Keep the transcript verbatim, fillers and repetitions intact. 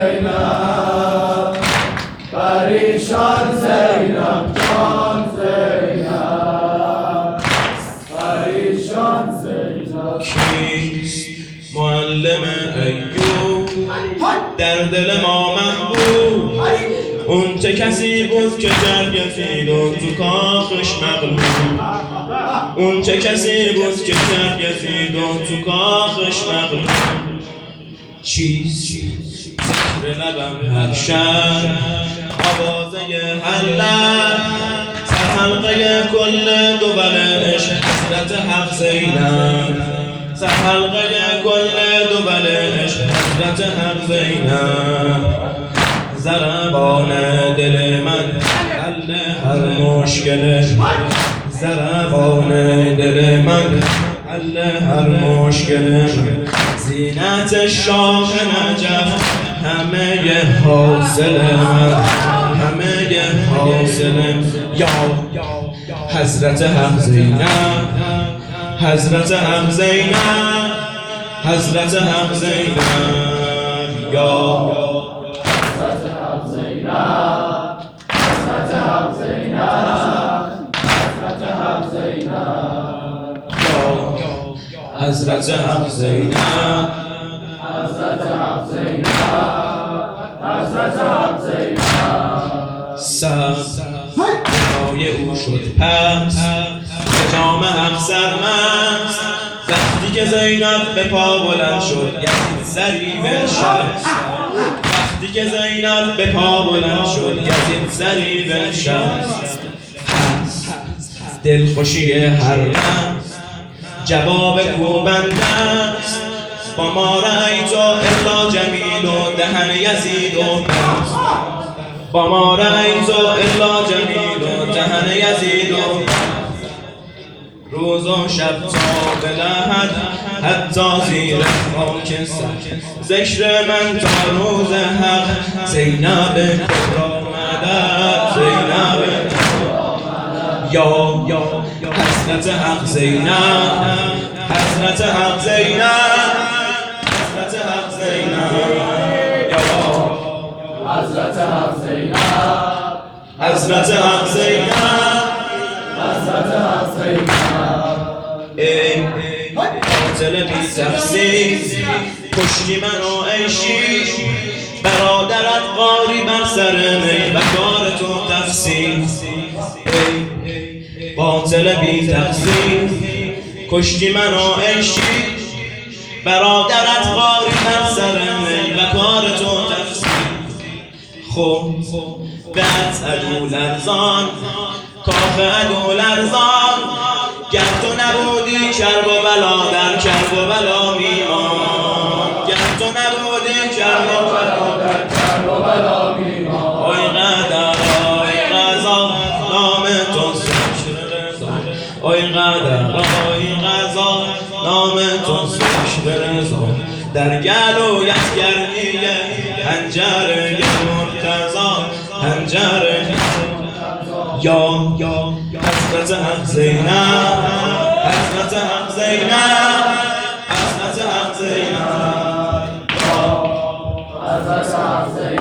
زینب پریشان زینب جان زینب پریشان زینب کیست معلم ایوب در دل ما محبوب اون چه کسی بود که کرد یزید و تو کاخش مغلوب اون چه کسی بود که کرد یزید و تو کاخش مغلوب چیست زهر لبم هر شب آوازه حلت سر حلقه کل دول عشق حضرت حق زینب سر حلقه کل دول عشق حضرت حق زینب ضربان دل من حل هر مشکل ضربان دل من حل هر مشکل زینت شاه نجف همه حاصل من همه حاصل یا حضرت حق زینب حضرت حق زینب حضرت حق زینب یا حضرت حق زینب حضرت حق زینب حضرت حق زینب حضرت حق زینب حضرت حق زینب حضرت حق زینب سر برای او شد پس به جام حق سرمست وقتی که زینب به پا بلند شد یزید سری بنشست وقتی که زینب به پا بلند شد یزید سری بنشست دلخوشی هر لحظه جواب کوبنده است با ما رأیت الا جمیل و دهن یزید و بست با ما رأیت الا جمیل و دهن یزید و روز و شب تا به لحد حتی زیر خاکستر ذکر من تا روز حق زینب کبری مدد زینب یا حضرت حق زینب حضرت حق زینب حضرت حق زینب یا حضرت حق زینب حضرت حق زینب حضرت حق زینب ای قاتل بی تفسیر کشتی منو ای شیر برادرت قاری بر سر می و کار تو تفسیر ای قاتل بی تفسیر کشتی منو ای شیر برادرت قاری بر سر می و کار تو تفسیر خب دست عدو لرزان کاخ عدو لرزان گر تو نبودی کرب و بلا در کرب و بلا میمان گر تو نبودی کرب و بلا در کرب و بلا میمان آی قدر آی قضا نام تو ذکر رضا آی قدر آی قضا نام تو ذکر رضا در گلویت گرمیه حنجره مرتضی حنجره یا حضرت حق زینب حضرت حق زینب حضرت حق زینب حضرت حق زینب